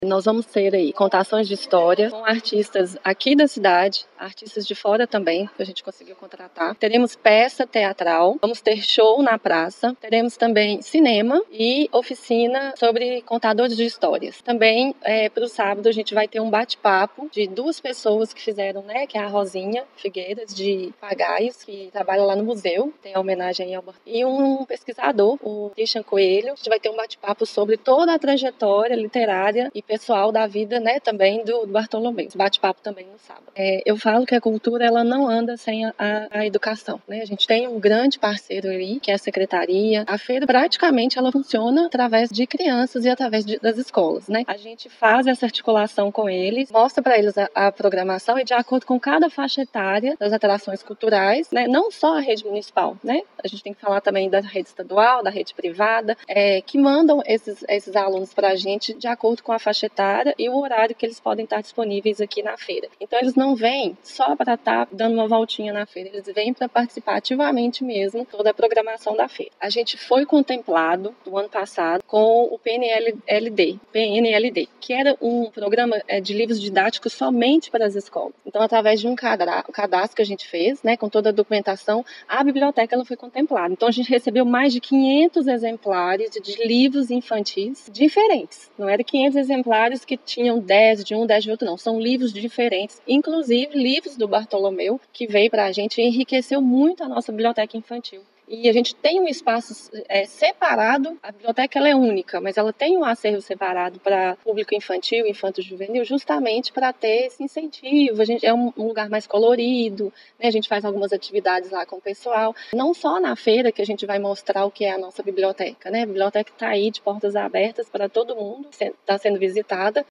Nós vamos ter aí contações de história com artistas aqui da cidade, artistas de fora também, que a gente conseguiu contratar. Teremos peça teatral, vamos ter show na praça, teremos também cinema e oficina sobre contadores de histórias. Também, para o sábado, a gente vai ter um bate-papo de duas pessoas que fizeram, né, que é a Rosinha Figueiras, de Pagaios, que trabalha lá no museu, tem a homenagem ao e um pesquisador, o Christian Coelho. A gente vai ter um bate-papo sobre toda a trajetória literária e pessoal da vida, né, também do Bartolomeu. Esse bate-papo também no sábado. Eu falo que a cultura, ela não anda sem a educação, né? A gente tem um grande parceiro ali, que é a secretaria. A feira, praticamente, ela funciona através de crianças e através das escolas, né? A gente faz essa articulação com eles, mostra para eles a programação e de acordo com cada faixa etária das atrações culturais, né? Não só a rede municipal, né? A gente tem que falar também da rede estadual, da rede privada, que mandam esses alunos para a gente de acordo com a faixa etária e o horário que eles podem estar disponíveis aqui na feira. Então, eles não vêm só para estar dando uma voltinha na feira, eles vêm para participar ativamente mesmo toda a programação da feira. A gente foi contemplado no ano passado com o PNLD, que era um programa de livros didáticos somente para as escolas. Então, através de um cadastro que a gente fez, né, com toda a documentação, a biblioteca ela foi contemplada. Então, a gente recebeu mais de 500 exemplares de livros infantis diferentes. Não era 500 exemplares que tinham 10 de um, 10 de outro, não. São livros diferentes, inclusive livros do Bartolomeu, que veio para a gente e enriqueceu muito a nossa biblioteca infantil. E a gente tem um espaço separado, a biblioteca ela é única, mas ela tem um acervo separado para público infantil, infanto-juvenil, justamente para ter esse incentivo. A gente é um lugar mais colorido, né? A gente faz algumas atividades lá com o pessoal. Não só na feira que a gente vai mostrar o que é a nossa biblioteca, né? A biblioteca está aí de portas abertas para todo mundo, está sendo visitada.